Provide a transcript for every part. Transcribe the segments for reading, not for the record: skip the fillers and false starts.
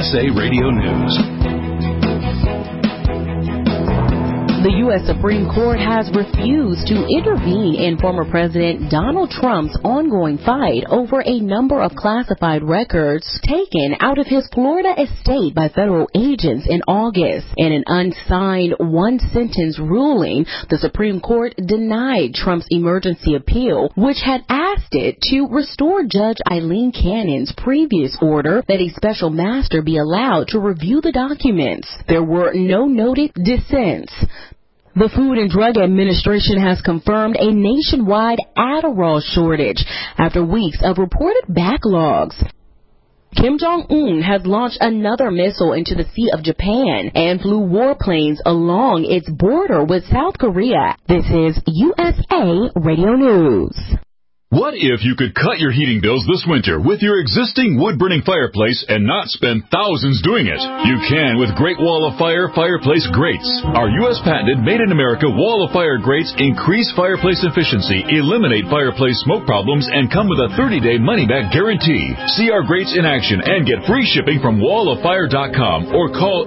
USA Radio News. The U.S. Supreme Court has refused to intervene in former President Donald Trump's ongoing fight over a number of classified records taken out of his Florida estate by federal agents in August. In an unsigned one-sentence ruling, the Supreme Court denied Trump's emergency appeal, which had asked it to restore Judge Eileen Cannon's previous order that a special master be allowed to review the documents. There were no noted dissents. The Food and Drug Administration has confirmed a nationwide Adderall shortage after weeks of reported backlogs. Kim Jong-un has launched another missile into the Sea of Japan and flew warplanes along its border with South Korea. This is USA Radio News. What if you could cut your heating bills this winter with your existing wood-burning fireplace and not spend thousands doing it? You can with Great Wall of Fire fireplace grates. Our U.S. patented made-in-America Wall of Fire grates increase fireplace efficiency, eliminate fireplace smoke problems, and come with a 30-day money-back guarantee. See our grates in action and get free shipping from walloffire.com or call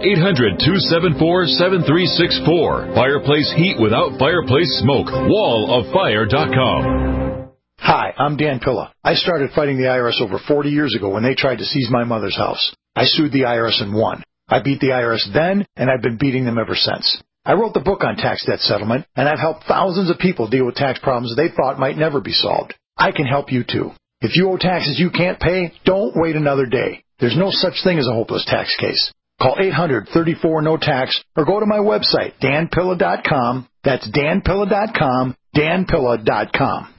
800-274-7364. Fireplace heat without fireplace smoke. walloffire.com. Hi, I'm Dan Pilla. I started fighting the IRS over 40 years ago when they tried to seize my mother's house. I sued the IRS and won. I beat the IRS then, and I've been beating them ever since. I wrote the book on tax debt settlement, and I've helped thousands of people deal with tax problems they thought might never be solved. I can help you too. If you owe taxes you can't pay, don't wait another day. There's no such thing as a hopeless tax case. Call 800-34-NO-TAX or go to my website, danpilla.com. That's danpilla.com, danpilla.com.